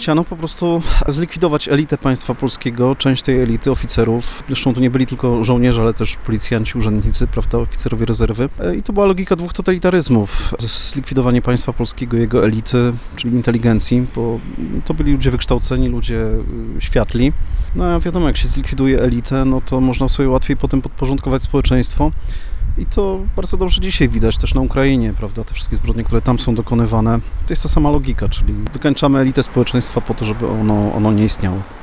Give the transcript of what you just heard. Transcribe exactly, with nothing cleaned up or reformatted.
Chciano po prostu zlikwidować elitę państwa polskiego, część tej elity oficerów. Zresztą to nie byli tylko żołnierze, ale też policjanci, urzędnicy, prawda, oficerowie rezerwy. I to była logika dwóch totalitaryzmów. Zlikwidowanie państwa polskiego, jego elity, czyli inteligencji, bo to byli ludzie wykształceni, ludzie światli. No a wiadomo, jak się zlikwiduje elitę, no to można sobie łatwiej potem podporządkować społeczeństwo. I to bardzo dobrze dzisiaj widać też na Ukrainie, prawda, te wszystkie zbrodnie, które tam są dokonywane. To jest ta sama logika, czyli wykańczamy elitę społeczeństwa po to, żeby ono, ono nie istniało.